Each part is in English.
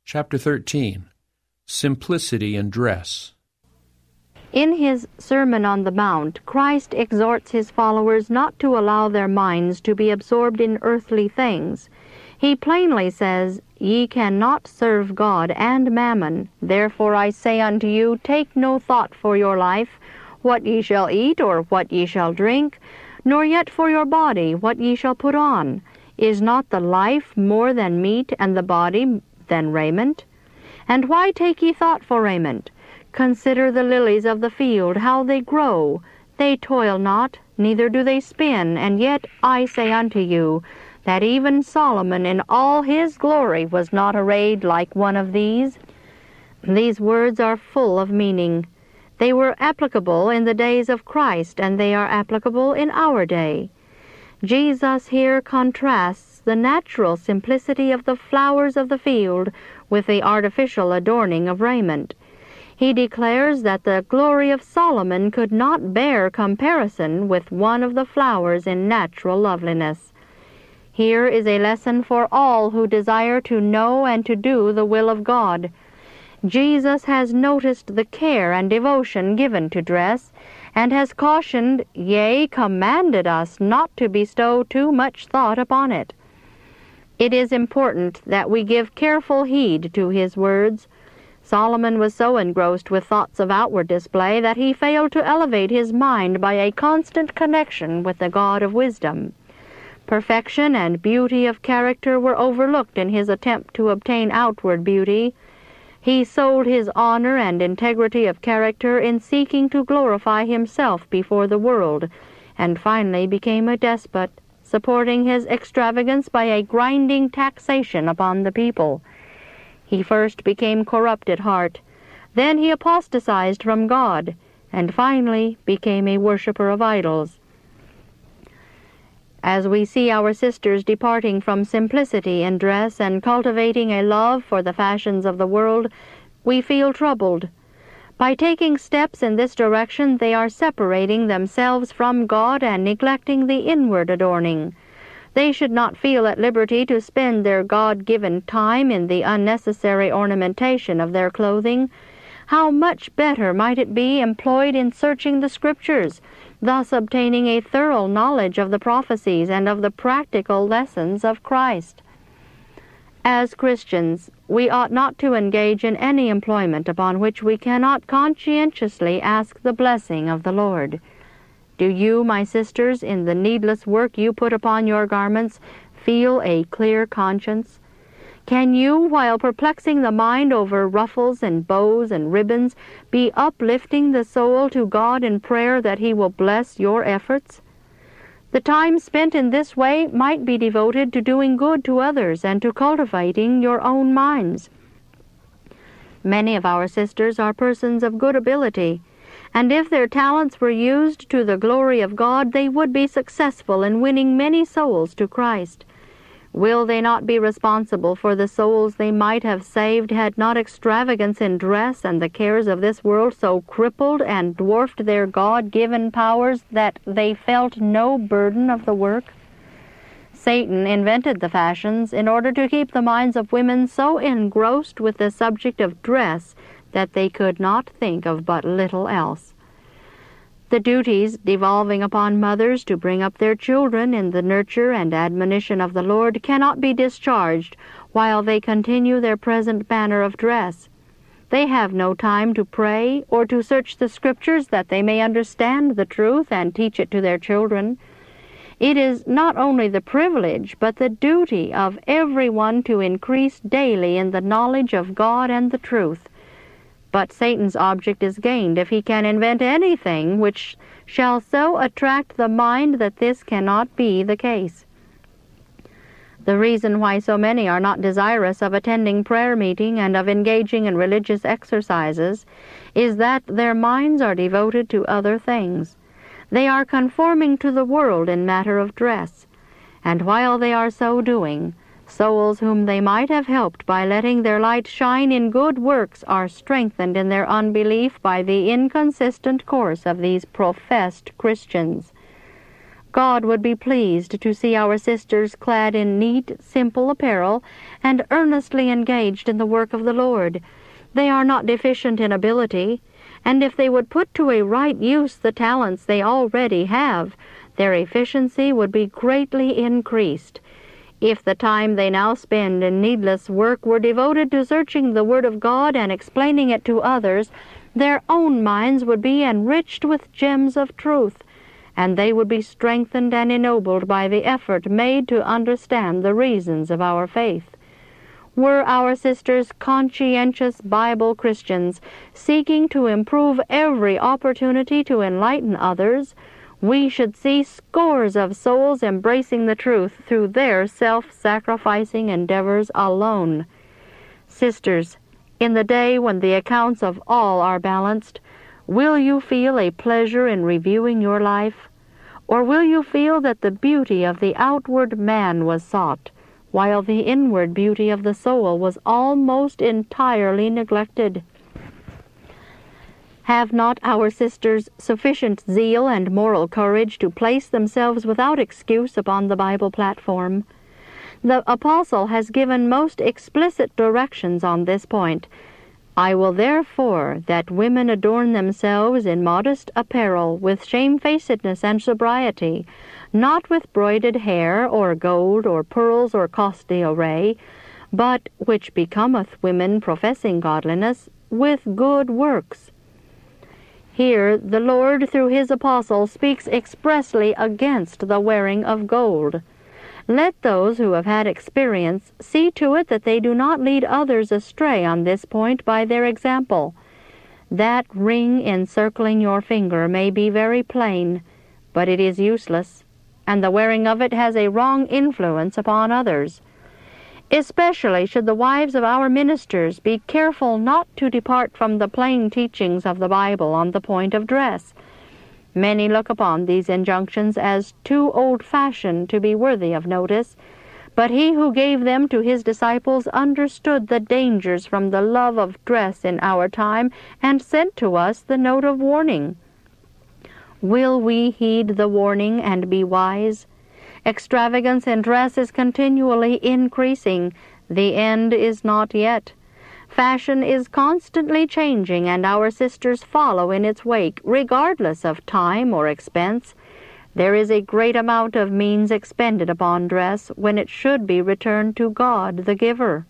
Chapter 13. Simplicity in Dress. In his Sermon on the Mount, Christ exhorts his followers not to allow their minds to be absorbed in earthly things. He plainly says, "Ye cannot serve God and mammon. Therefore I say unto you, take no thought for your life, what ye shall eat or what ye shall drink, nor yet for your body, what ye shall put on. Is not the life more than meat, and the body than raiment? And why take ye thought for raiment? Consider the lilies of the field, how they grow. They toil not, neither do they spin. And yet I say unto you, that even Solomon in all his glory was not arrayed like one of these." These words are full of meaning. They were applicable in the days of Christ, and they are applicable in our day. Jesus here contrasts the natural simplicity of the flowers of the field with the artificial adorning of raiment. He declares that the glory of Solomon could not bear comparison with one of the flowers in natural loveliness. Here is a lesson for all who desire to know and to do the will of God. Jesus has noticed the care and devotion given to dress, and has cautioned, yea, commanded us not to bestow too much thought upon it. It is important that we give careful heed to his words. Solomon was so engrossed with thoughts of outward display that he failed to elevate his mind by a constant connection with the God of wisdom. Perfection and beauty of character were overlooked in his attempt to obtain outward beauty. He sold his honor and integrity of character in seeking to glorify himself before the world, and finally became a despot, supporting his extravagance by a grinding taxation upon the people. He first became corrupt at heart, then he apostatized from God, and finally became a worshiper of idols. As we see our sisters departing from simplicity in dress and cultivating a love for the fashions of the world, we feel troubled. By taking steps in this direction, they are separating themselves from God and neglecting the inward adorning. They should not feel at liberty to spend their God-given time in the unnecessary ornamentation of their clothing. How much better might it be employed in searching the Scriptures, thus obtaining a thorough knowledge of the prophecies and of the practical lessons of Christ. As Christians, we ought not to engage in any employment upon which we cannot conscientiously ask the blessing of the Lord. Do you, my sisters, in the needless work you put upon your garments, feel a clear conscience? Can you, while perplexing the mind over ruffles and bows and ribbons, be uplifting the soul to God in prayer that He will bless your efforts? The time spent in this way might be devoted to doing good to others and to cultivating your own minds. Many of our sisters are persons of good ability, and if their talents were used to the glory of God, they would be successful in winning many souls to Christ. Will they not be responsible for the souls they might have saved had not extravagance in dress and the cares of this world so crippled and dwarfed their God-given powers that they felt no burden of the work? Satan invented the fashions in order to keep the minds of women so engrossed with the subject of dress that they could not think of but little else. The duties devolving upon mothers to bring up their children in the nurture and admonition of the Lord cannot be discharged while they continue their present manner of dress. They have no time to pray or to search the Scriptures that they may understand the truth and teach it to their children. It is not only the privilege but the duty of everyone to increase daily in the knowledge of God and the truth. But Satan's object is gained if he can invent anything which shall so attract the mind that this cannot be the case. The reason why so many are not desirous of attending prayer meeting and of engaging in religious exercises is that their minds are devoted to other things. They are conforming to the world in matter of dress, and while they are so doing, souls whom they might have helped by letting their light shine in good works are strengthened in their unbelief by the inconsistent course of these professed Christians. God would be pleased to see our sisters clad in neat, simple apparel and earnestly engaged in the work of the Lord. They are not deficient in ability, and if they would put to a right use the talents they already have, their efficiency would be greatly increased. If the time they now spend in needless work were devoted to searching the Word of God and explaining it to others, their own minds would be enriched with gems of truth, and they would be strengthened and ennobled by the effort made to understand the reasons of our faith. Were our sisters conscientious Bible Christians, seeking to improve every opportunity to enlighten others, we should see scores of souls embracing the truth through their self-sacrificing endeavors alone. Sisters, in the day when the accounts of all are balanced, will you feel a pleasure in reviewing your life? Or will you feel that the beauty of the outward man was sought, while the inward beauty of the soul was almost entirely neglected? Have not our sisters sufficient zeal and moral courage to place themselves without excuse upon the Bible platform? The Apostle has given most explicit directions on this point. I will therefore that women adorn themselves in modest apparel, with shamefacedness and sobriety, not with broided hair, or gold, or pearls, or costly array, but, which becometh women professing godliness, with good works. Here the Lord, through his apostle, speaks expressly against the wearing of gold. Let those who have had experience see to it that they do not lead others astray on this point by their example. That ring encircling your finger may be very plain, but it is useless, and the wearing of it has a wrong influence upon others. Especially should the wives of our ministers be careful not to depart from the plain teachings of the Bible on the point of dress. Many look upon these injunctions as too old-fashioned to be worthy of notice, but he who gave them to his disciples understood the dangers from the love of dress in our time and sent to us the note of warning. Will we heed the warning and be wise? Extravagance in dress is continually increasing. The end is not yet. Fashion is constantly changing, and our sisters follow in its wake, regardless of time or expense. There is a great amount of means expended upon dress when it should be returned to God, the giver.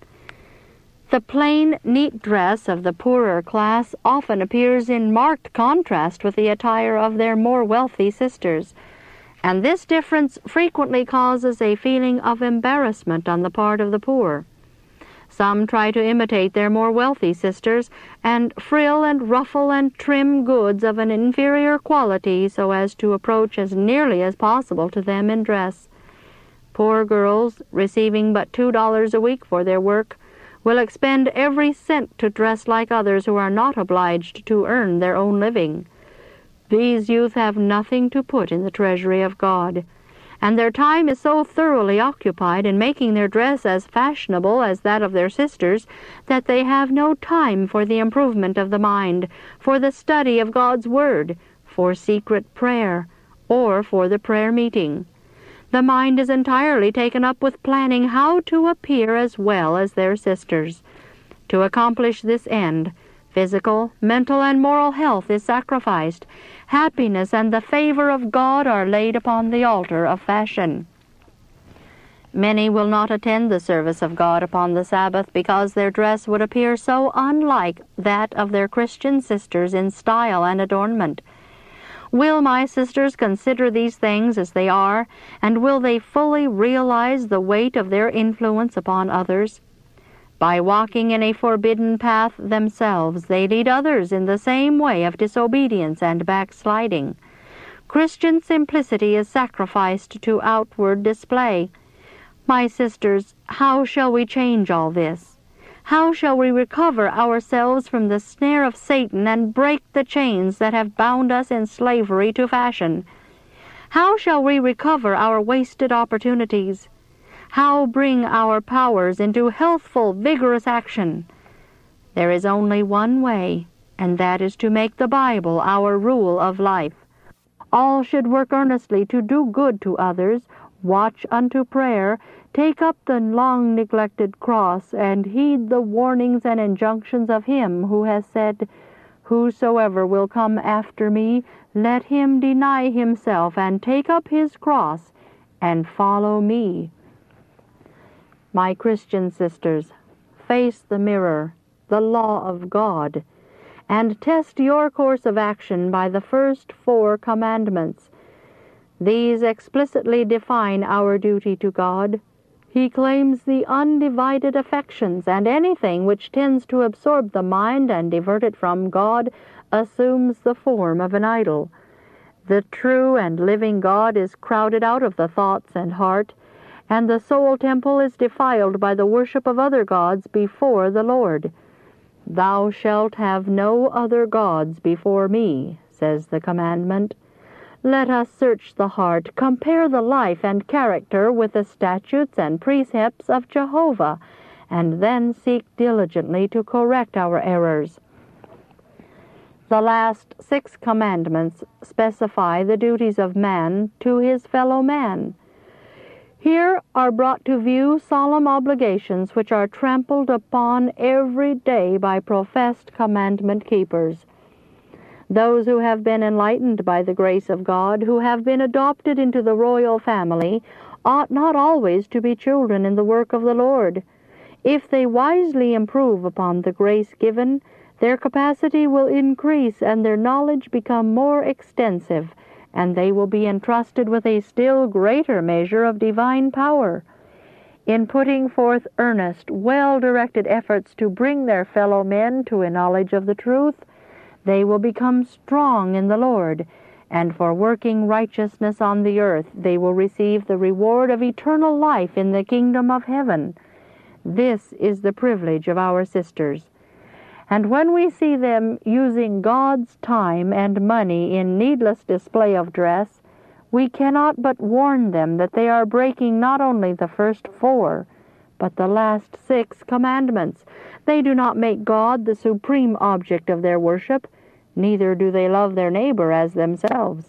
The plain, neat dress of the poorer class often appears in marked contrast with the attire of their more wealthy sisters, and this difference frequently causes a feeling of embarrassment on the part of the poor. Some try to imitate their more wealthy sisters, and frill and ruffle and trim goods of an inferior quality so as to approach as nearly as possible to them in dress. Poor girls, receiving but $2 a week for their work, will expend every cent to dress like others who are not obliged to earn their own living. These youth have nothing to put in the treasury of God, and their time is so thoroughly occupied in making their dress as fashionable as that of their sisters that they have no time for the improvement of the mind, for the study of God's Word, for secret prayer, or for the prayer meeting. The mind is entirely taken up with planning how to appear as well as their sisters. To accomplish this end, physical, mental, and moral health is sacrificed. Happiness and the favor of God are laid upon the altar of fashion. Many will not attend the service of God upon the Sabbath because their dress would appear so unlike that of their Christian sisters in style and adornment. Will my sisters consider these things as they are, and will they fully realize the weight of their influence upon others? By walking in a forbidden path themselves, they lead others in the same way of disobedience and backsliding. Christian simplicity is sacrificed to outward display. My sisters, how shall we change all this? How shall we recover ourselves from the snare of Satan and break the chains that have bound us in slavery to fashion? How shall we recover our wasted opportunities? How bring our powers into healthful, vigorous action? There is only one way, and that is to make the Bible our rule of life. All should work earnestly to do good to others, watch unto prayer, take up the long-neglected cross, and heed the warnings and injunctions of Him who has said, Whosoever will come after me, let him deny himself, and take up his cross, and follow me. My Christian sisters, face the mirror, the law of God, and test your course of action by the first 4 commandments. These explicitly define our duty to God. He claims the undivided affections, and anything which tends to absorb the mind and divert it from God assumes the form of an idol. The true and living God is crowded out of the thoughts and heart, and the soul temple is defiled by the worship of other gods before the Lord. Thou shalt have no other gods before me, says the commandment. Let us search the heart, compare the life and character with the statutes and precepts of Jehovah, and then seek diligently to correct our errors. The last 6 commandments specify the duties of man to his fellow man. Here are brought to view solemn obligations which are trampled upon every day by professed commandment keepers. Those who have been enlightened by the grace of God, who have been adopted into the royal family, ought not always to be children in the work of the Lord. If they wisely improve upon the grace given, their capacity will increase and their knowledge become more extensive, and they will be entrusted with a still greater measure of divine power. In putting forth earnest, well-directed efforts to bring their fellow men to a knowledge of the truth, they will become strong in the Lord, and for working righteousness on the earth they will receive the reward of eternal life in the kingdom of heaven. This is the privilege of our sisters. And when we see them using God's time and money in needless display of dress, we cannot but warn them that they are breaking not only the first 4, but the last 6 commandments. They do not make God the supreme object of their worship, neither do they love their neighbor as themselves.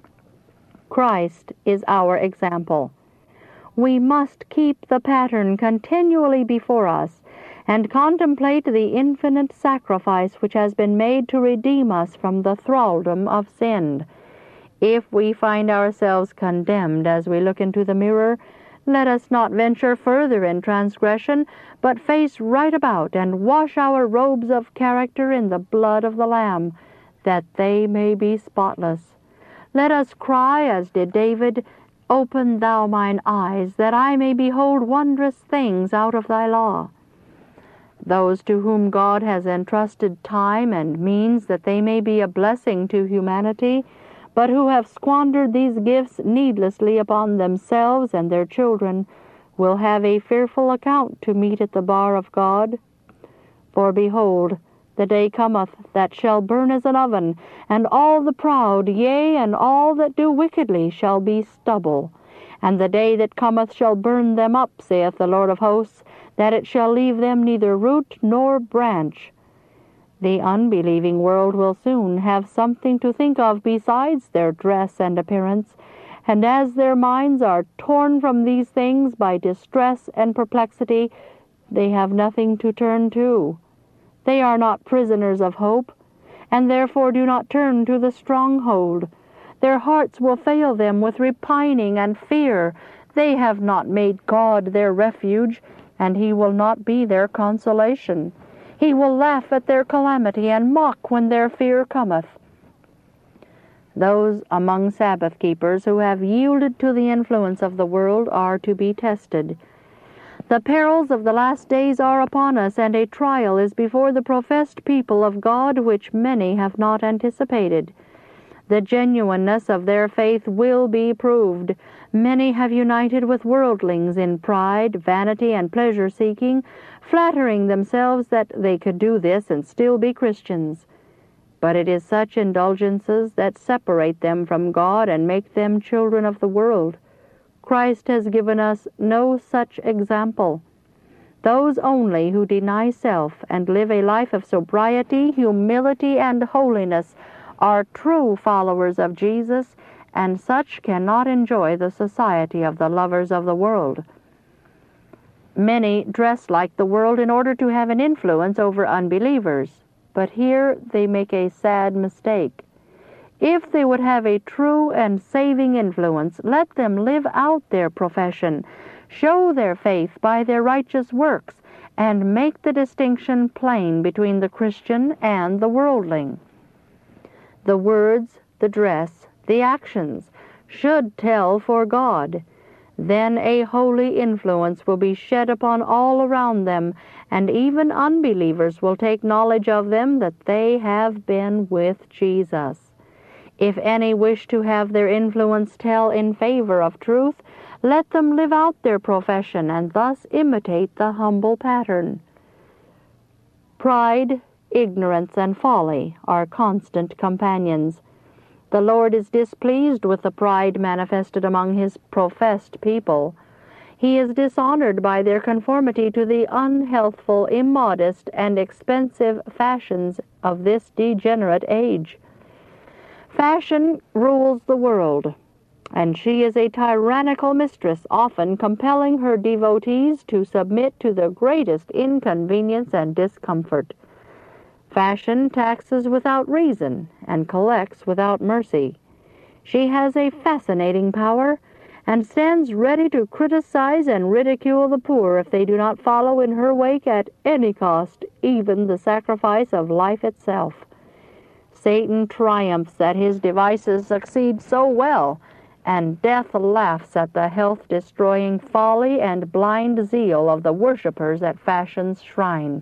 Christ is our example. We must keep the pattern continually before us, and contemplate the infinite sacrifice which has been made to redeem us from the thraldom of sin. If we find ourselves condemned as we look into the mirror, let us not venture further in transgression, but face right about and wash our robes of character in the blood of the Lamb, that they may be spotless. Let us cry, as did David, Open thou mine eyes, that I may behold wondrous things out of thy law. Those to whom God has entrusted time and means that they may be a blessing to humanity, but who have squandered these gifts needlessly upon themselves and their children, will have a fearful account to meet at the bar of God. For behold, the day cometh that shall burn as an oven, and all the proud, yea, and all that do wickedly shall be stubble. And the day that cometh shall burn them up, saith the Lord of hosts, that it shall leave them neither root nor branch. The unbelieving world will soon have something to think of besides their dress and appearance, and as their minds are torn from these things by distress and perplexity, they have nothing to turn to. They are not prisoners of hope, and therefore do not turn to the stronghold. Their hearts will fail them with repining and fear. They have not made God their refuge, and He will not be their consolation. He will laugh at their calamity and mock when their fear cometh. Those among Sabbath keepers who have yielded to the influence of the world are to be tested. The perils of the last days are upon us, and a trial is before the professed people of God which many have not anticipated. The genuineness of their faith will be proved. Many have united with worldlings in pride, vanity, and pleasure-seeking, flattering themselves that they could do this and still be Christians. But it is such indulgences that separate them from God and make them children of the world. Christ has given us no such example. Those only who deny self and live a life of sobriety, humility, and holiness are true followers of Jesus, and such cannot enjoy the society of the lovers of the world. Many dress like the world in order to have an influence over unbelievers, but here they make a sad mistake. If they would have a true and saving influence, let them live out their profession, show their faith by their righteous works, and make the distinction plain between the Christian and the worldling. The words, the dress, the actions should tell for God. Then a holy influence will be shed upon all around them, and even unbelievers will take knowledge of them that they have been with Jesus. If any wish to have their influence tell in favor of truth, let them live out their profession and thus imitate the humble pattern. Pride, ignorance, and folly are constant companions. The Lord is displeased with the pride manifested among His professed people. He is dishonored by their conformity to the unhealthful, immodest, and expensive fashions of this degenerate age. Fashion rules the world, and she is a tyrannical mistress, often compelling her devotees to submit to the greatest inconvenience and discomfort. Fashion taxes without reason and collects without mercy. She has a fascinating power and stands ready to criticize and ridicule the poor if they do not follow in her wake at any cost, even the sacrifice of life itself. Satan triumphs that his devices succeed so well, and death laughs at the health-destroying folly and blind zeal of the worshippers at fashion's shrine.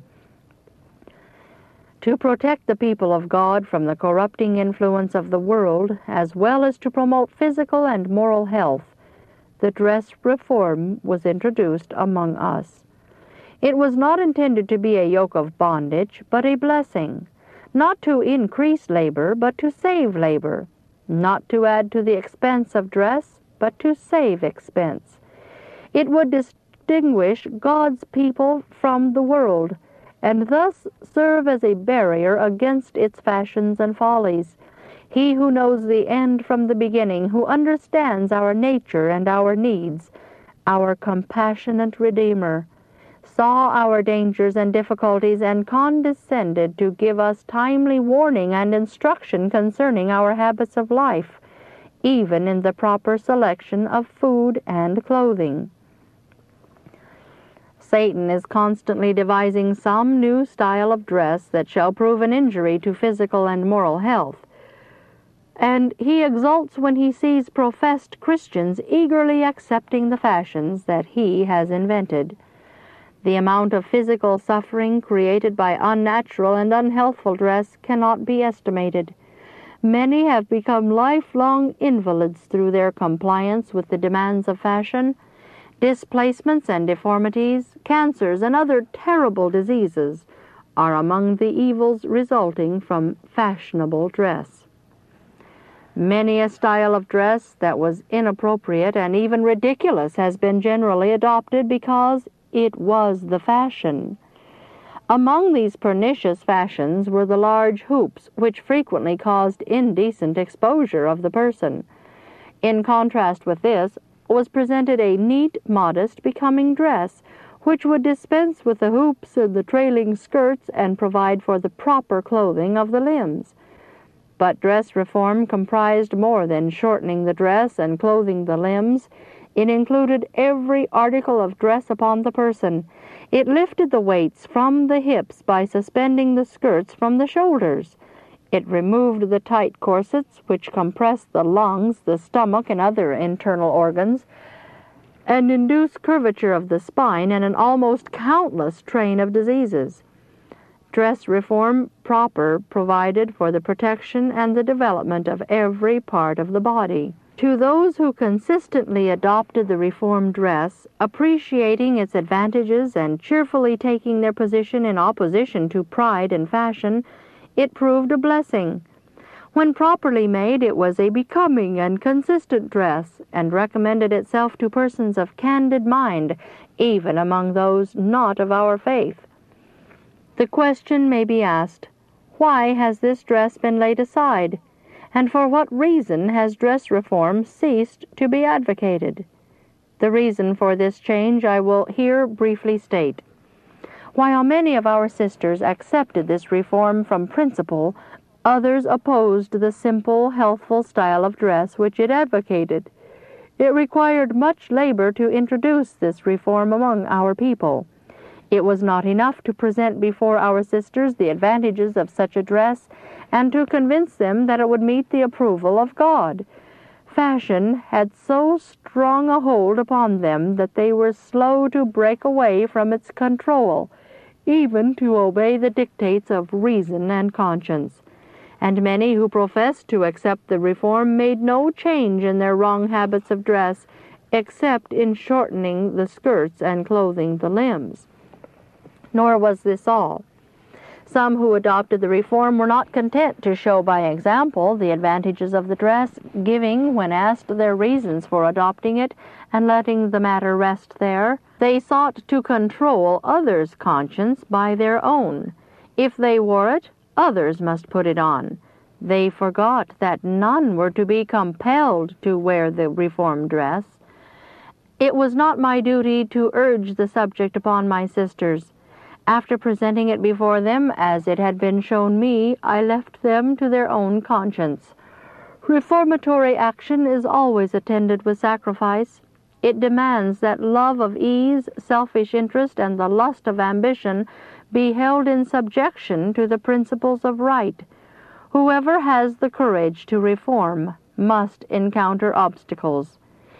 To protect the people of God from the corrupting influence of the world, as well as to promote physical and moral health, the dress reform was introduced among us. It was not intended to be a yoke of bondage, but a blessing, not to increase labor, but to save labor, not to add to the expense of dress, but to save expense. It would distinguish God's people from the world, and thus serve as a barrier against its fashions and follies. He who knows the end from the beginning, who understands our nature and our needs, our compassionate Redeemer, saw our dangers and difficulties and condescended to give us timely warning and instruction concerning our habits of life, even in the proper selection of food and clothing. Satan is constantly devising some new style of dress that shall prove an injury to physical and moral health, and he exults when he sees professed Christians eagerly accepting the fashions that he has invented. The amount of physical suffering created by unnatural and unhealthful dress cannot be estimated. Many have become lifelong invalids through their compliance with the demands of fashion. Displacements and deformities, cancers, and other terrible diseases are among the evils resulting from fashionable dress. Many a style of dress that was inappropriate and even ridiculous has been generally adopted because it was the fashion. Among these pernicious fashions were the large hoops, which frequently caused indecent exposure of the person. In contrast with this was presented a neat, modest, becoming dress, which would dispense with the hoops and the trailing skirts and provide for the proper clothing of the limbs. But dress reform comprised more than shortening the dress and clothing the limbs. It included every article of dress upon the person. It lifted the weights from the hips by suspending the skirts from the shoulders. It removed the tight corsets which compressed the lungs, the stomach, and other internal organs, and induced curvature of the spine and an almost countless train of diseases. Dress reform proper provided for the protection and the development of every part of the body. To those who consistently adopted the reformed dress, appreciating its advantages and cheerfully taking their position in opposition to pride and fashion, it proved a blessing. When properly made, it was a becoming and consistent dress, and recommended itself to persons of candid mind, even among those not of our faith. The question may be asked, why has this dress been laid aside? And for what reason has dress reform ceased to be advocated? The reason for this change I will here briefly state. While many of our sisters accepted this reform from principle, others opposed the simple, healthful style of dress which it advocated. It required much labor to introduce this reform among our people. It was not enough to present before our sisters the advantages of such a dress and to convince them that it would meet the approval of God. Fashion had so strong a hold upon them that they were slow to break away from its control, even to obey the dictates of reason and conscience. And many who professed to accept the reform made no change in their wrong habits of dress, except in shortening the skirts and clothing the limbs. Nor was this all. Some who adopted the reform were not content to show by example the advantages of the dress, giving, when asked, their reasons for adopting it, and letting the matter rest there. They sought to control others' conscience by their own. If they wore it, others must put it on. They forgot that none were to be compelled to wear the reformed dress. It was not my duty to urge the subject upon my sisters. After presenting it before them as it had been shown me, I left them to their own conscience. Reformatory action is always attended with sacrifice. It demands that love of ease, selfish interest, and the lust of ambition be held in subjection to the principles of right. Whoever has the courage to reform must encounter obstacles.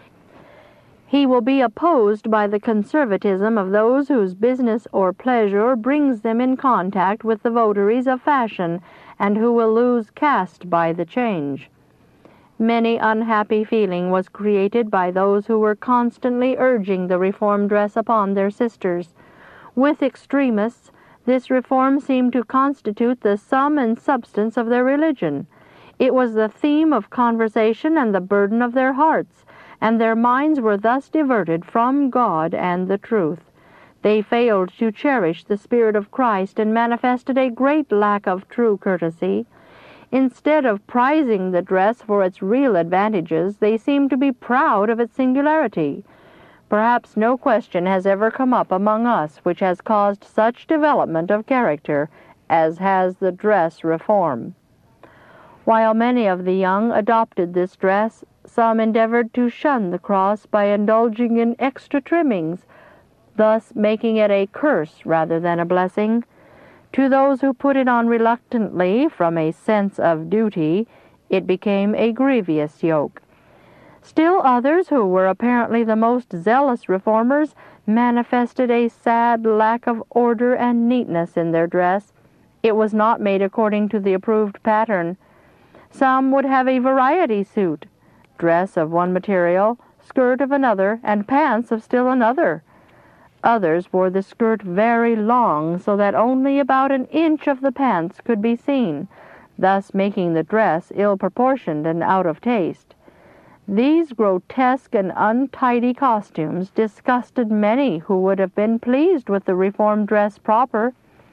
He will be opposed by the conservatism of those whose business or pleasure brings them in contact with the votaries of fashion, and who will lose caste by the change. Many unhappy feeling was created by those who were constantly urging the reform dress upon their sisters. With extremists, this reform seemed to constitute the sum and substance of their religion. It was the theme of conversation and the burden of their hearts, and their minds were thus diverted from God and the truth. They failed to cherish the Spirit of Christ and manifested a great lack of true courtesy. Instead of prizing the dress for its real advantages, they seemed to be proud of its singularity. Perhaps no question has ever come up among us which has caused such development of character as has the dress reform. While many of the young adopted this dress, some endeavored to shun the cross by indulging in extra trimmings, thus making it a curse rather than a blessing. To those who put it on reluctantly from a sense of duty, it became a grievous yoke. Still others, who were apparently the most zealous reformers, manifested a sad lack of order and neatness in their dress. It was not made according to the approved pattern. Some would have a variety suit, dress of one material, skirt of another, and pants of still another. Others wore the skirt very long, so that only about an inch of the pants could be seen, thus making the dress ill-proportioned and out of taste. These grotesque and untidy costumes disgusted many who would have been pleased with the reformed dress proper.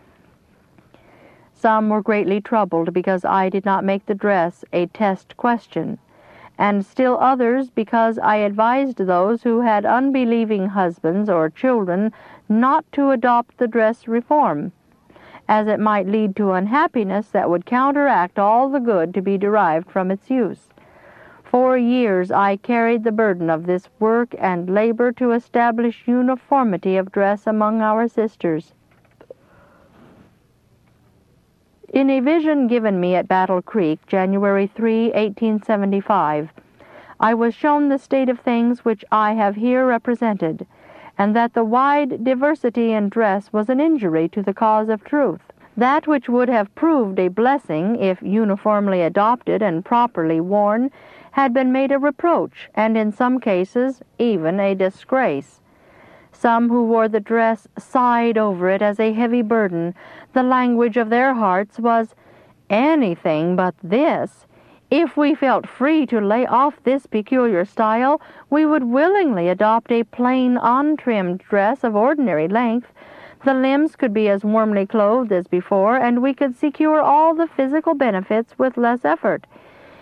Some were greatly troubled because I did not make the dress a test question, and still others because I advised those who had unbelieving husbands or children not to adopt the dress reform, as it might lead to unhappiness that would counteract all the good to be derived from its use. For years I carried the burden of this work and labor to establish uniformity of dress among our sisters. In a vision given me at Battle Creek, January 3, 1875, I was shown the state of things which I have here represented, and that the wide diversity in dress was an injury to the cause of truth. That which would have proved a blessing if uniformly adopted and properly worn had been made a reproach, and in some cases even a disgrace. Some who wore the dress sighed over it as a heavy burden. The language of their hearts was, "Anything but this. If we felt free to lay off this peculiar style, we would willingly adopt a plain, untrimmed dress of ordinary length. The limbs could be as warmly clothed as before, and we could secure all the physical benefits with less effort.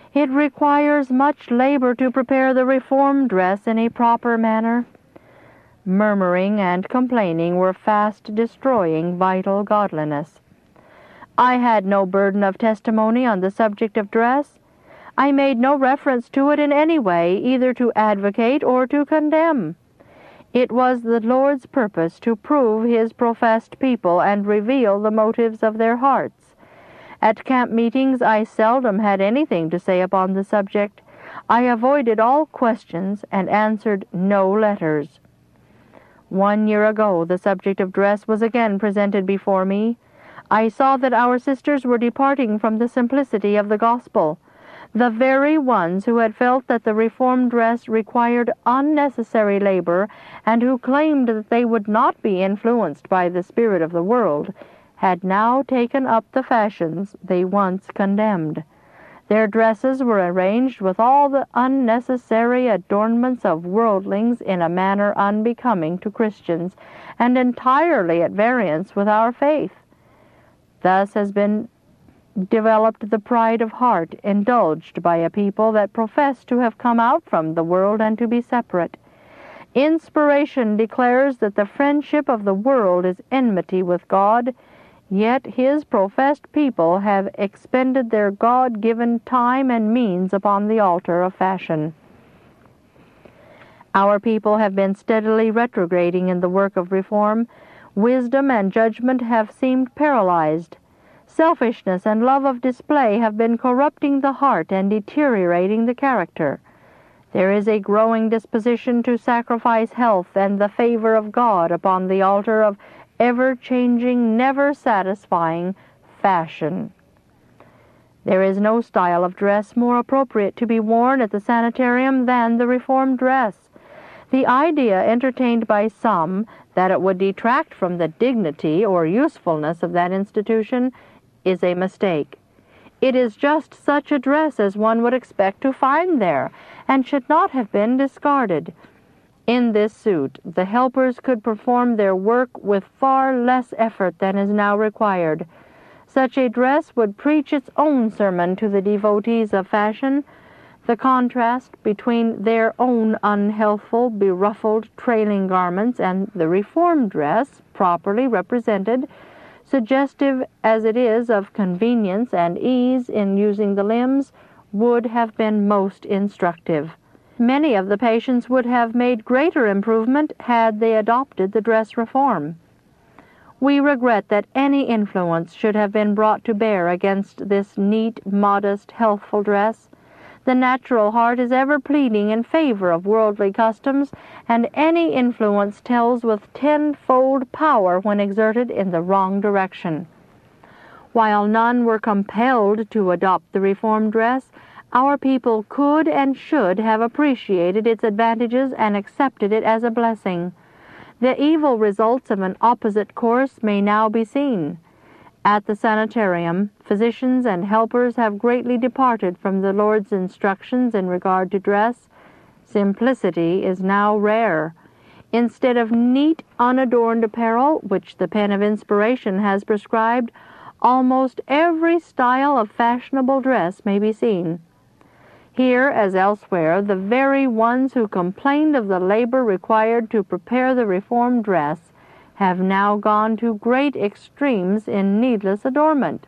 It requires much labor to prepare the reform dress in a proper manner. Murmuring and complaining were fast destroying vital godliness. I had no burden of testimony on the subject of dress. I made no reference to it in any way, either to advocate or to condemn. It was the Lord's purpose to prove His professed people and reveal the motives of their hearts. At camp meetings I seldom had anything to say upon the subject. I avoided all questions and answered no letters. 1 year ago the subject of dress was again presented before me. I saw that our sisters were departing from the simplicity of the gospel. The very ones who had felt that the reformed dress required unnecessary labor, and who claimed that they would not be influenced by the spirit of the world, had now taken up the fashions they once condemned. Their dresses were arranged with all the unnecessary adornments of worldlings in a manner unbecoming to Christians, and entirely at variance with our faith. Thus has been developed the pride of heart indulged by a people that profess to have come out from the world and to be separate. Inspiration declares that the friendship of the world is enmity with God, yet His professed people have expended their God-given time and means upon the altar of fashion. Our people have been steadily retrograding in the work of reform. Wisdom and judgment have seemed paralyzed. Selfishness and love of display have been corrupting the heart and deteriorating the character. There is a growing disposition to sacrifice health and the favor of God upon the altar of ever-changing, never-satisfying fashion. There is no style of dress more appropriate to be worn at the sanitarium than the reformed dress. The idea entertained by some that it would detract from the dignity or usefulness of that institution is a mistake. It is just such a dress as one would expect to find there, and should not have been discarded. In this suit, the helpers could perform their work with far less effort than is now required. Such a dress would preach its own sermon to the devotees of fashion. The contrast between their own unhealthful, beruffled, trailing garments and the reformed dress, properly represented, suggestive as it is of convenience and ease in using the limbs, would have been most instructive. Many of the patients would have made greater improvement had they adopted the dress reform. We regret that any influence should have been brought to bear against this neat, modest, healthful dress. The natural heart is ever pleading in favor of worldly customs, and any influence tells with tenfold power when exerted in the wrong direction. While none were compelled to adopt the reformed dress, our people could and should have appreciated its advantages and accepted it as a blessing. The evil results of an opposite course may now be seen. At the sanitarium, physicians and helpers have greatly departed from the Lord's instructions in regard to dress. Simplicity is now rare. Instead of neat, unadorned apparel, which the pen of inspiration has prescribed, almost every style of fashionable dress may be seen. Here, as elsewhere, the very ones who complained of the labor required to prepare the reformed dress have now gone to great extremes in needless adornment.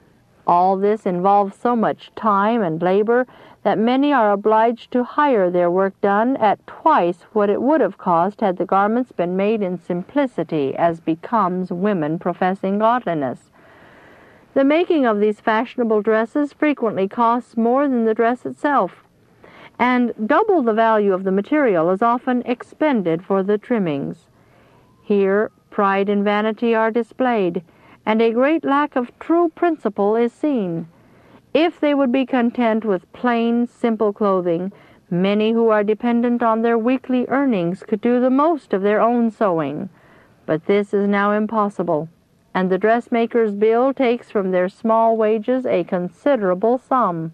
All this involves so much time and labor that many are obliged to hire their work done at twice what it would have cost had the garments been made in simplicity as becomes women professing godliness. The making of these fashionable dresses frequently costs more than the dress itself, and double the value of the material is often expended for the trimmings. Here, pride and vanity are displayed, and a great lack of true principle is seen. If they would be content with plain, simple clothing, many who are dependent on their weekly earnings could do the most of their own sewing. But this is now impossible, and the dressmaker's bill takes from their small wages a considerable sum.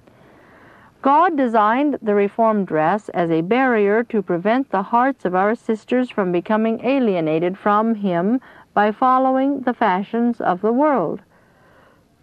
God designed the reformed dress as a barrier to prevent the hearts of our sisters from becoming alienated from Him by following the fashions of the world.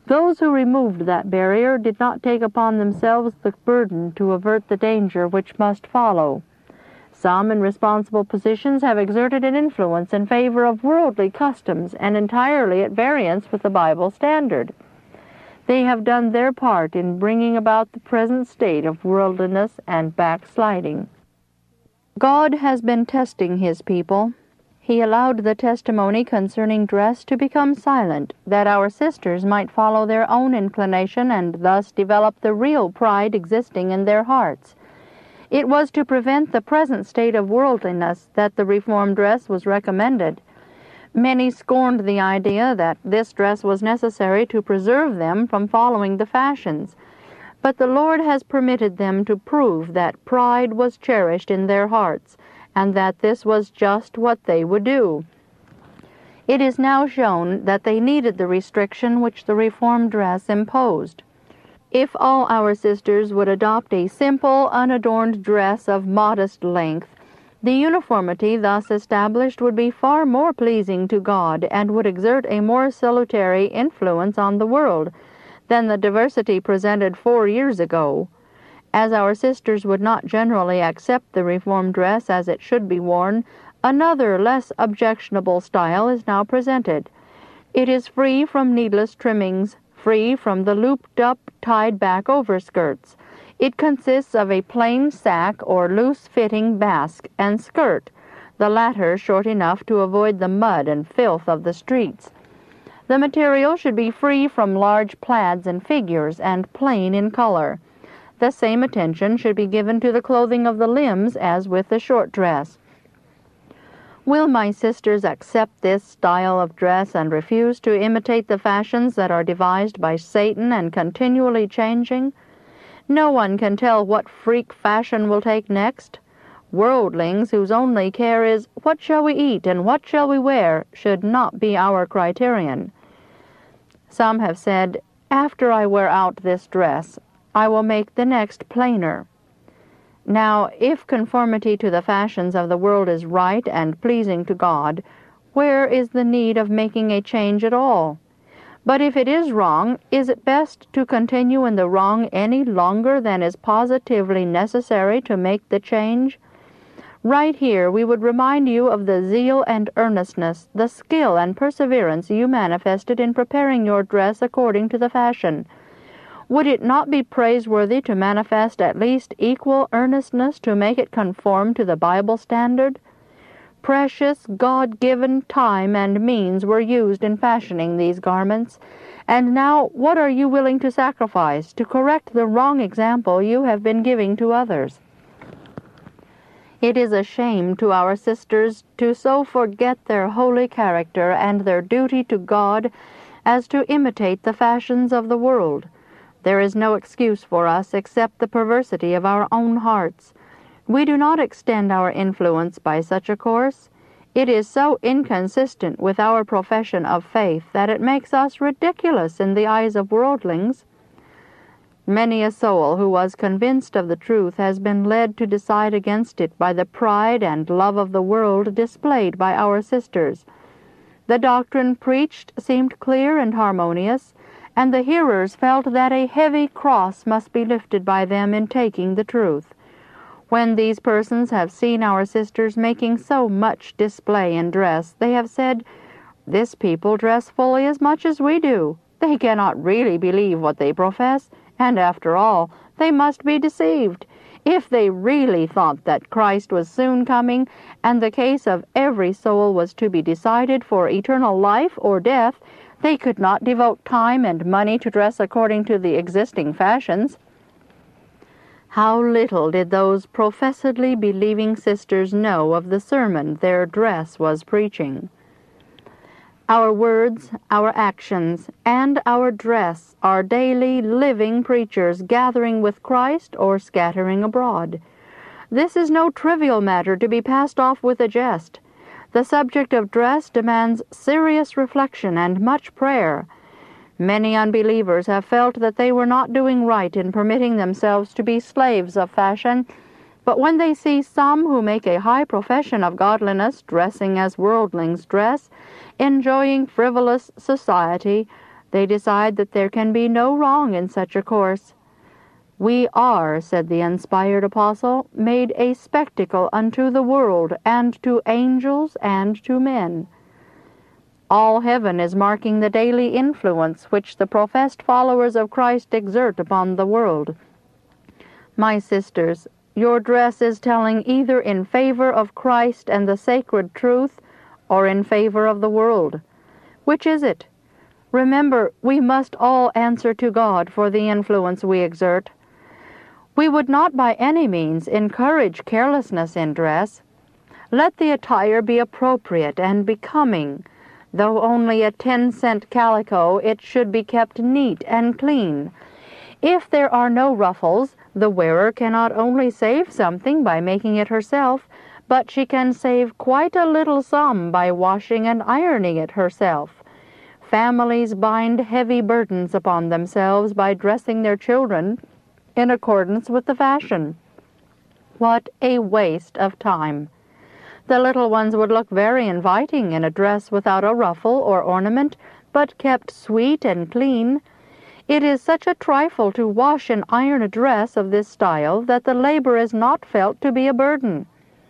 Those who removed that barrier did not take upon themselves the burden to avert the danger which must follow. Some in responsible positions have exerted an influence in favor of worldly customs and entirely at variance with the Bible standard. They have done their part in bringing about the present state of worldliness and backsliding. God has been testing His people. He allowed the testimony concerning dress to become silent, that our sisters might follow their own inclination and thus develop the real pride existing in their hearts. It was to prevent the present state of worldliness that the reformed dress was recommended. Many scorned the idea that this dress was necessary to preserve them from following the fashions, but the Lord has permitted them to prove that pride was cherished in their hearts, and that this was just what they would do. It is now shown that they needed the restriction which the reformed dress imposed. If all our sisters would adopt a simple, unadorned dress of modest length, the uniformity thus established would be far more pleasing to God and would exert a more salutary influence on the world than the diversity presented 4 years ago. As our sisters would not generally accept the reformed dress as it should be worn, another less objectionable style is now presented. It is free from needless trimmings, free from the looped-up, tied-back overskirts. It consists of a plain sack or loose-fitting basque and skirt, the latter short enough to avoid the mud and filth of the streets. The material should be free from large plaids and figures and plain in color. The same attention should be given to the clothing of the limbs as with the short dress. Will my sisters accept this style of dress and refuse to imitate the fashions that are devised by Satan and continually changing? No one can tell what freak fashion will take next. Worldlings whose only care is, what shall we eat and what shall we wear, should not be our criterion. Some have said, after I wear out this dress, I will make the next plainer. Now, if conformity to the fashions of the world is right and pleasing to God, where is the need of making a change at all? But if it is wrong, is it best to continue in the wrong any longer than is positively necessary to make the change? Right here we would remind you of the zeal and earnestness, the skill and perseverance you manifested in preparing your dress according to the fashion. Would it not be praiseworthy to manifest at least equal earnestness to make it conform to the Bible standard? Precious, God-given time and means were used in fashioning these garments, and now what are you willing to sacrifice to correct the wrong example you have been giving to others? It is a shame to our sisters to so forget their holy character and their duty to God as to imitate the fashions of the world. There is no excuse for us except the perversity of our own hearts. We do not extend our influence by such a course. It is so inconsistent with our profession of faith that it makes us ridiculous in the eyes of worldlings. Many a soul who was convinced of the truth has been led to decide against it by the pride and love of the world displayed by our sisters. The doctrine preached seemed clear and harmonious, and the hearers felt that a heavy cross must be lifted by them in taking the truth. When these persons have seen our sisters making so much display in dress, they have said, "This people dress fully as much as we do. They cannot really believe what they profess, and after all, they must be deceived. If they really thought that Christ was soon coming, and the case of every soul was to be decided for eternal life or death, they could not devote time and money to dress according to the existing fashions." How little did those professedly believing sisters know of the sermon their dress was preaching. Our words, our actions, and our dress are daily living preachers gathering with Christ or scattering abroad. This is no trivial matter to be passed off with a jest. The subject of dress demands serious reflection and much prayer. Many unbelievers have felt that they were not doing right in permitting themselves to be slaves of fashion, but when they see some who make a high profession of godliness dressing as worldlings dress, enjoying frivolous society, They decide that there can be no wrong in such a course. "We are," said the inspired apostle, "made a spectacle unto the world, and to angels, and to men." All heaven is marking the daily influence which the professed followers of Christ exert upon the world. My sisters, your dress is telling either in favor of Christ and the sacred truth, or in favor of the world. Which is it? Remember, we must all answer to God for the influence we exert. We would not by any means encourage carelessness in dress. Let the attire be appropriate and becoming. Though only a 10-cent calico, it should be kept neat and clean. If there are no ruffles, the wearer cannot only save something by making it herself, but she can save quite a little sum by washing and ironing it herself. Families bind heavy burdens upon themselves by dressing their children in accordance with the fashion. What a waste of time! The little ones would look very inviting in a dress without a ruffle or ornament, but kept sweet and clean. It is such a trifle to wash and iron a dress of this style that the labor is not felt to be a burden.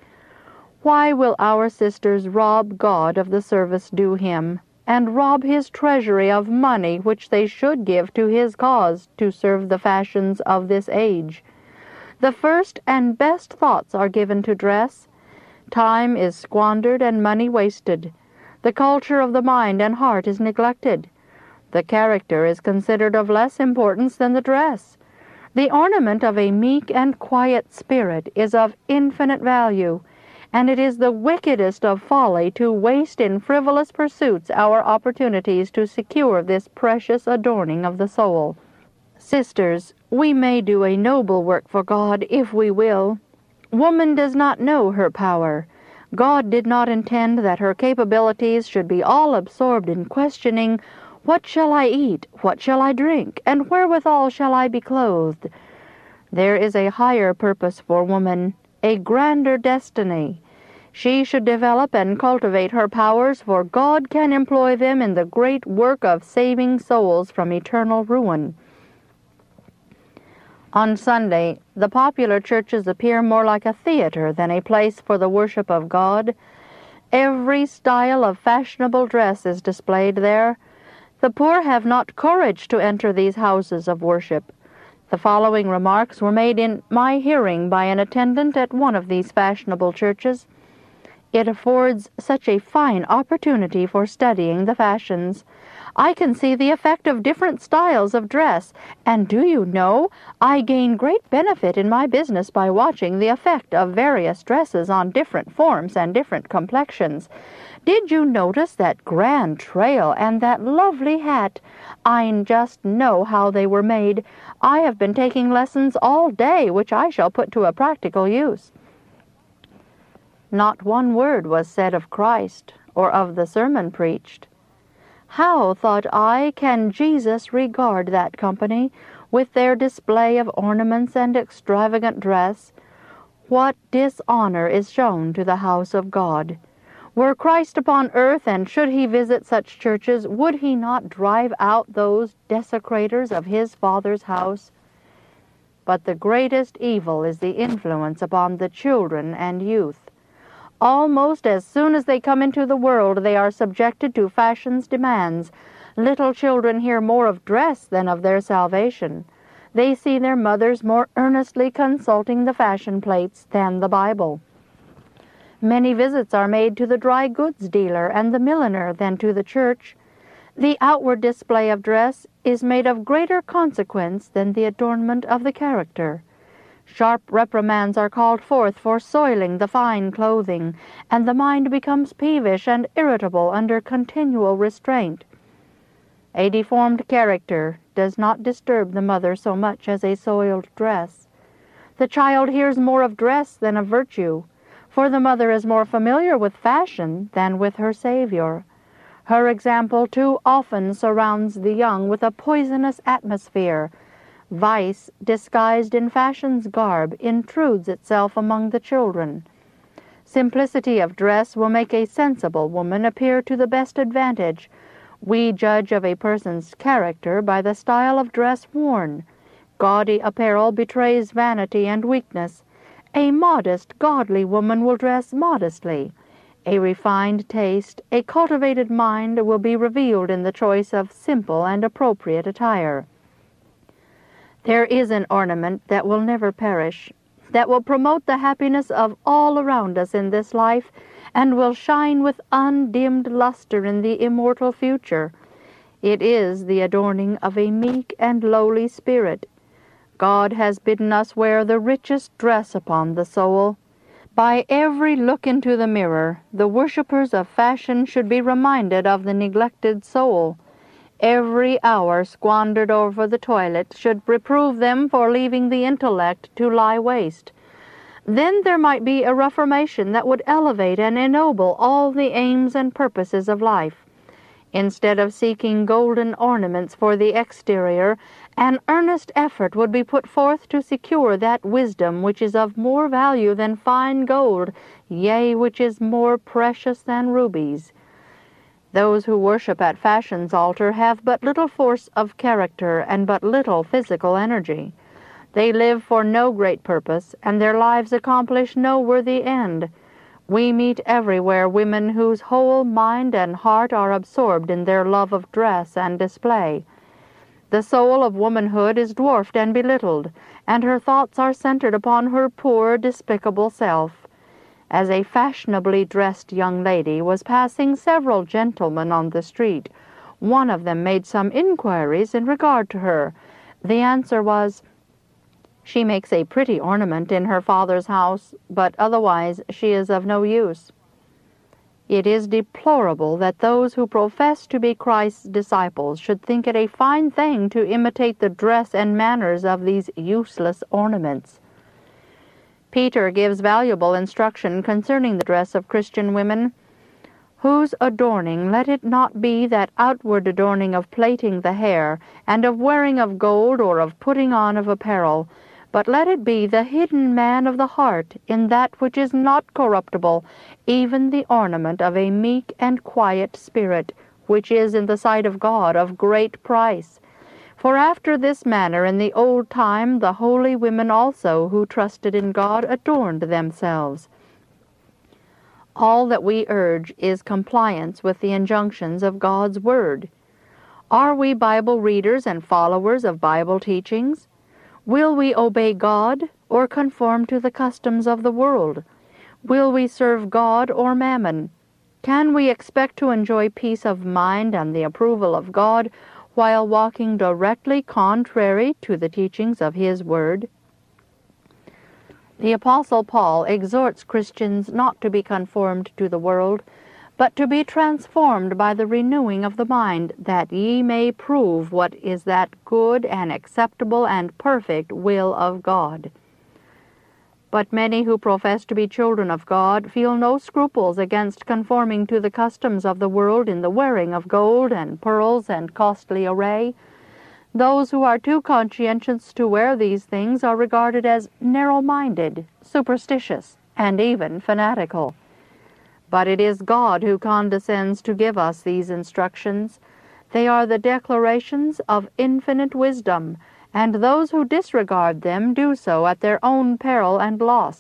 Why will our sisters rob God of the service due Him, and rob His treasury of money which they should give to His cause to serve the fashions of this age? The first and best thoughts are given to dress. Time is squandered and money wasted. The culture of the mind and heart is neglected. The character is considered of less importance than the dress. The ornament of a meek and quiet spirit is of infinite value, and it is the wickedest of folly to waste in frivolous pursuits our opportunities to secure this precious adorning of the soul. Sisters, we may do a noble work for God if we will. Woman does not know her power. God did not intend that her capabilities should be all absorbed in questioning, "What shall I eat? What shall I drink? And wherewithal shall I be clothed?" There is a higher purpose for woman, a grander destiny. She should develop and cultivate her powers, for God can employ them in the great work of saving souls from eternal ruin. On Sunday, the popular churches appear more like a theater than a place for the worship of God. Every style of fashionable dress is displayed there. The poor have not courage to enter these houses of worship. The following remarks were made in my hearing by an attendant at one of these fashionable churches. It affords such a fine opportunity for studying the fashions. I can see the effect of different styles of dress, and do you know, I gain great benefit in my business by watching the effect of various dresses on different forms and different complexions. Did you notice that grand trail and that lovely hat? I just know how they were made. I have been taking lessons all day, which I shall put to a practical use. Not one word was said of Christ or of the sermon preached. How, thought I, can Jesus regard that company with their display of ornaments and extravagant dress? What dishonor is shown to the house of God? Were Christ upon earth, and should he visit such churches, would he not drive out those desecrators of his Father's house? But the greatest evil is the influence upon the children and youth. Almost as soon as they come into the world, they are subjected to fashion's demands. Little children hear more of dress than of their salvation. They see their mothers more earnestly consulting the fashion plates than the Bible. Many visits are made to the dry goods dealer and the milliner than to the church. The outward display of dress is made of greater consequence than the adornment of the character. Sharp reprimands are called forth for soiling the fine clothing, and the mind becomes peevish and irritable under continual restraint. A deformed character does not disturb the mother so much as a soiled dress. The child hears more of dress than of virtue, for the mother is more familiar with fashion than with her Savior. Her example too often surrounds the young with a poisonous atmosphere. Vice, disguised in fashion's garb, intrudes itself among the children. Simplicity of dress will make a sensible woman appear to the best advantage. We judge of a person's character by the style of dress worn. Gaudy apparel betrays vanity and weakness. A modest, godly woman will dress modestly. A refined taste, a cultivated mind will be revealed in the choice of simple and appropriate attire. There is an ornament that will never perish, that will promote the happiness of all around us in this life, and will shine with undimmed luster in the immortal future. It is the adorning of a meek and lowly spirit. God has bidden us wear the richest dress upon the soul. By every look into the mirror, the worshippers of fashion should be reminded of the neglected soul. Every hour squandered over the toilet should reprove them for leaving the intellect to lie waste. Then there might be a reformation that would elevate and ennoble all the aims and purposes of life. Instead of seeking golden ornaments for the exterior, an earnest effort would be put forth to secure that wisdom which is of more value than fine gold, yea, which is more precious than rubies. Those who worship at fashion's altar have but little force of character and but little physical energy. They live for no great purpose, and their lives accomplish no worthy end. We meet everywhere women whose whole mind and heart are absorbed in their love of dress and display. The soul of womanhood is dwarfed and belittled, and her thoughts are centered upon her poor, despicable self. As a fashionably dressed young lady was passing several gentlemen on the street, one of them made some inquiries in regard to her. The answer was, "She makes a pretty ornament in her father's house, but otherwise she is of no use." It is deplorable that those who profess to be Christ's disciples should think it a fine thing to imitate the dress and manners of these useless ornaments. Peter gives valuable instruction concerning the dress of Christian women. "Whose adorning let it not be that outward adorning of plaiting the hair, and of wearing of gold, or of putting on of apparel, but let it be the hidden man of the heart in that which is not corruptible, even the ornament of a meek and quiet spirit, which is in the sight of God of great price. For after this manner in the old time the holy women also who trusted in God adorned themselves." All that we urge is compliance with the injunctions of God's Word. Are we Bible readers and followers of Bible teachings? Will we obey God or conform to the customs of the world? Will we serve God or mammon? Can we expect to enjoy peace of mind and the approval of God while walking directly contrary to the teachings of His Word? The Apostle Paul exhorts Christians not to be conformed to the world, but to be transformed by the renewing of the mind, that ye may prove what is that good and acceptable and perfect will of God. But many who profess to be children of God feel no scruples against conforming to the customs of the world in the wearing of gold and pearls and costly array. Those who are too conscientious to wear these things are regarded as narrow-minded, superstitious, and even fanatical. But it is God who condescends to give us these instructions. They are the declarations of infinite wisdom, and those who disregard them do so at their own peril and loss.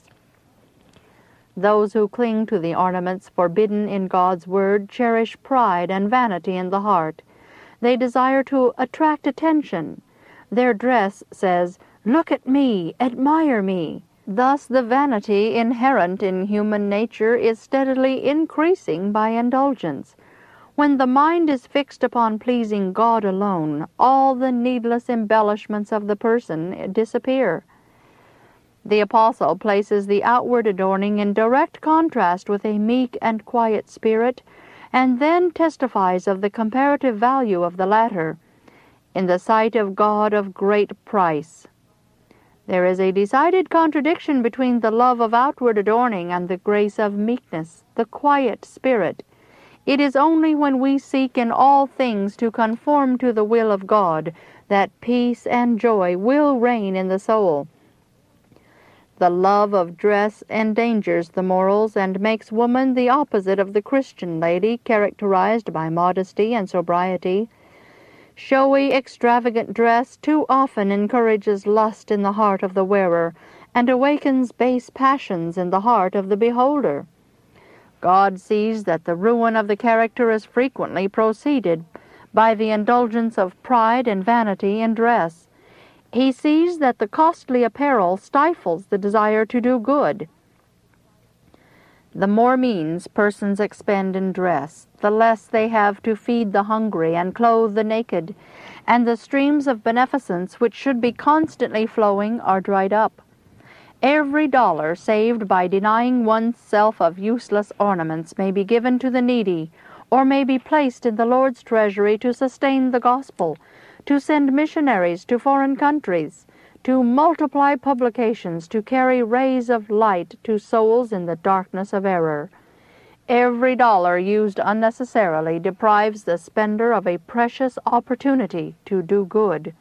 Those who cling to the ornaments forbidden in God's Word cherish pride and vanity in the heart. They desire to attract attention. Their dress says, "Look at me, admire me." Thus the vanity inherent in human nature is steadily increasing by indulgence. When the mind is fixed upon pleasing God alone, all the needless embellishments of the person disappear. The Apostle places the outward adorning in direct contrast with a meek and quiet spirit, and then testifies of the comparative value of the latter, in the sight of God of great price. There is a decided contradiction between the love of outward adorning and the grace of meekness, the quiet spirit. It is only when we seek in all things to conform to the will of God that peace and joy will reign in the soul. The love of dress endangers the morals and makes woman the opposite of the Christian lady, characterized by modesty and sobriety. Showy, extravagant dress too often encourages lust in the heart of the wearer and awakens base passions in the heart of the beholder. God sees that the ruin of the character is frequently proceeded by the indulgence of pride and vanity in dress. He sees that the costly apparel stifles the desire to do good. The more means persons expend in dress, the less they have to feed the hungry and clothe the naked, and the streams of beneficence which should be constantly flowing are dried up. Every dollar saved by denying oneself of useless ornaments may be given to the needy, or may be placed in the Lord's treasury to sustain the gospel, to send missionaries to foreign countries, to multiply publications, to carry rays of light to souls in the darkness of error. Every dollar used unnecessarily deprives the spender of a precious opportunity to do good.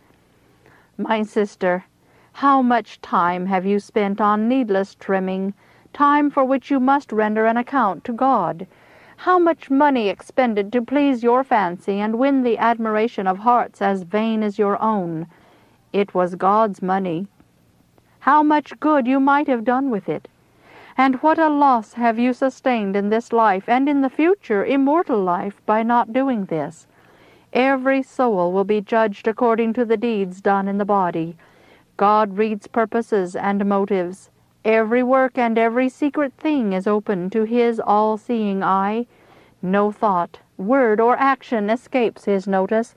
My sister, how much time have you spent on needless trimming, time for which you must render an account to God? How much money expended to please your fancy and win the admiration of hearts as vain as your own? It was God's money. How much good you might have done with it! And what a loss have you sustained in this life and in the future immortal life by not doing this? Every soul will be judged according to the deeds done in the body. God reads purposes and motives. Every work and every secret thing is open to His all-seeing eye. No thought, word, or action escapes His notice.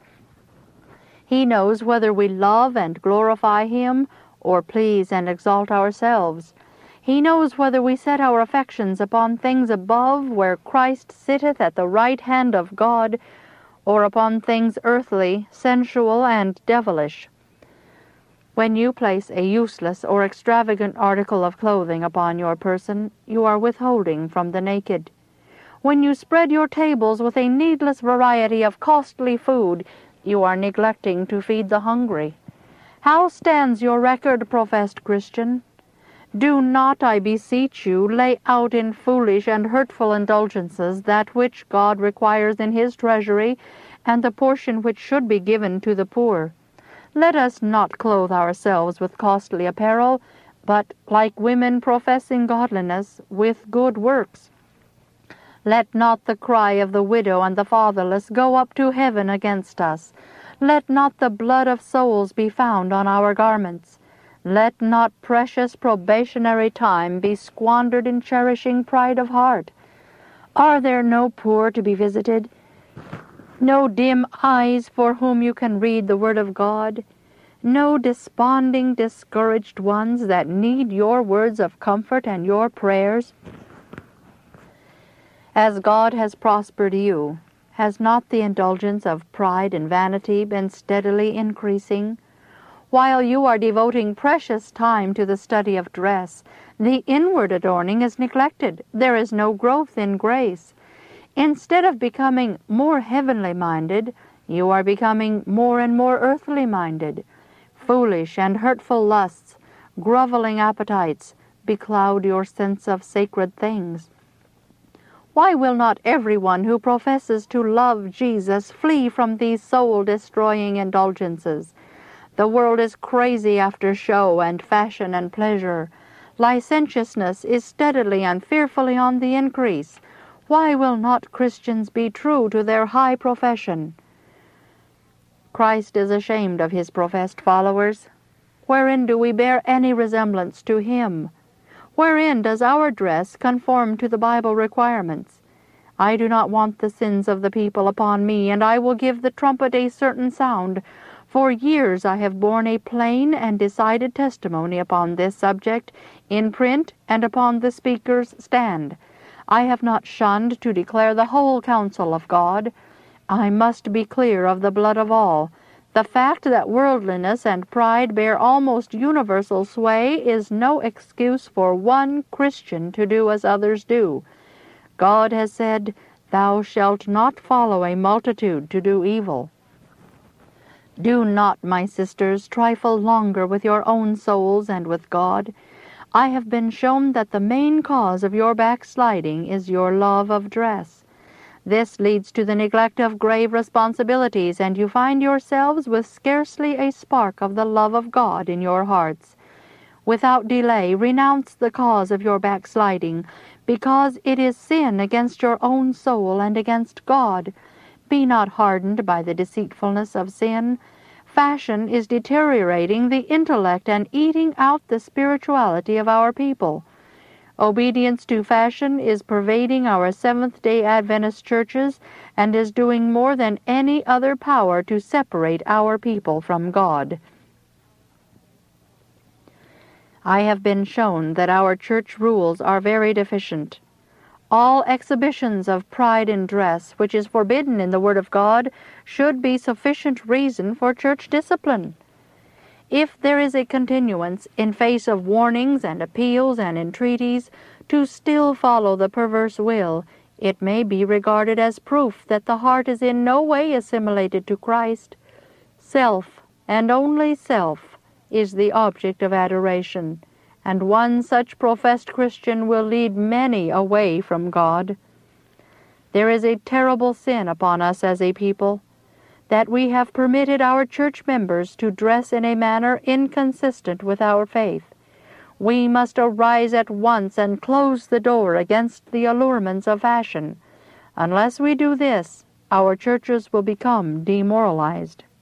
He knows whether we love and glorify Him, or please and exalt ourselves. He knows whether we set our affections upon things above, where Christ sitteth at the right hand of God, or upon things earthly, sensual, and devilish. When you place a useless or extravagant article of clothing upon your person, you are withholding from the naked. When you spread your tables with a needless variety of costly food, you are neglecting to feed the hungry. How stands your record, professed Christian? Do not, I beseech you, lay out in foolish and hurtful indulgences that which God requires in His treasury, and the portion which should be given to the poor. Let us not clothe ourselves with costly apparel, but, like women professing godliness, with good works. Let not the cry of the widow and the fatherless go up to heaven against us. Let not the blood of souls be found on our garments. Let not precious probationary time be squandered in cherishing pride of heart. Are there no poor to be visited? No dim eyes for whom you can read the word of God? No desponding, discouraged ones that need your words of comfort and your prayers? As God has prospered you, has not the indulgence of pride and vanity been steadily increasing? While you are devoting precious time to the study of dress, the inward adorning is neglected. There is no growth in grace. Instead of becoming more heavenly minded, you are becoming more and more earthly minded. Foolish and hurtful lusts, groveling appetites, becloud your sense of sacred things. Why will not everyone who professes to love Jesus flee from these soul-destroying indulgences? The world is crazy after show and fashion and pleasure. Licentiousness is steadily and fearfully on the increase. Why will not Christians be true to their high profession? Christ is ashamed of His professed followers. Wherein do we bear any resemblance to Him? Wherein does our dress conform to the Bible requirements? I do not want the sins of the people upon me, and I will give the trumpet a certain sound. For years I have borne a plain and decided testimony upon this subject, in print and upon the speaker's stand. I have not shunned to declare the whole counsel of God. I must be clear of the blood of all. The fact that worldliness and pride bear almost universal sway is no excuse for one Christian to do as others do. God has said, "Thou shalt not follow a multitude to do evil." Do not, my sisters, trifle longer with your own souls and with God. I have been shown that the main cause of your backsliding is your love of dress. This leads to the neglect of grave responsibilities, and you find yourselves with scarcely a spark of the love of God in your hearts. Without delay, renounce the cause of your backsliding, because it is sin against your own soul and against God. Be not hardened by the deceitfulness of sin. Fashion is deteriorating the intellect and eating out the spirituality of our people. Obedience to fashion is pervading our Seventh-day Adventist churches and is doing more than any other power to separate our people from God. I have been shown that our church rules are very deficient. All exhibitions of pride in dress, which is forbidden in the Word of God, should be sufficient reason for church discipline. If there is a continuance, in face of warnings and appeals and entreaties, to still follow the perverse will, it may be regarded as proof that the heart is in no way assimilated to Christ. Self, and only self, is the object of adoration, and one such professed Christian will lead many away from God. There is a terrible sin upon us as a people, that we have permitted our church members to dress in a manner inconsistent with our faith. We must arise at once and close the door against the allurements of fashion. Unless we do this, our churches will become demoralized.